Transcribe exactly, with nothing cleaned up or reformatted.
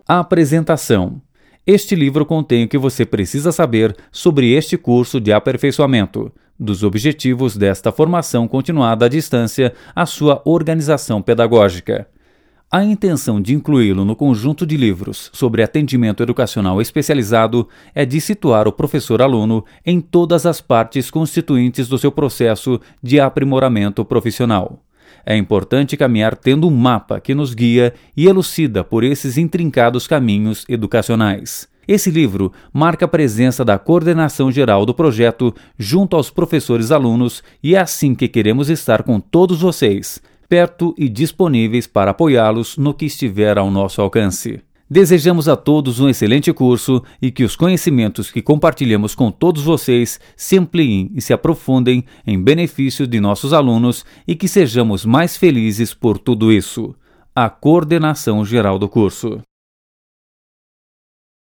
Apresentação. Este livro contém o que você precisa saber sobre este curso de aperfeiçoamento, dos objetivos desta formação continuada à distância, à sua organização pedagógica. A intenção de incluí-lo no conjunto de livros sobre atendimento educacional especializado é de situar o professor-aluno em todas as partes constituintes do seu processo de aprimoramento profissional. É importante caminhar tendo um mapa que nos guia e elucida por esses intrincados caminhos educacionais. Esse livro marca a presença da coordenação geral do projeto junto aos professores-alunos e é assim que queremos estar com todos vocês, perto e disponíveis para apoiá-los no que estiver ao nosso alcance. Desejamos a todos um excelente curso e que os conhecimentos que compartilhamos com todos vocês se ampliem e se aprofundem em benefício de nossos alunos e que sejamos mais felizes por tudo isso. A coordenação geral do curso.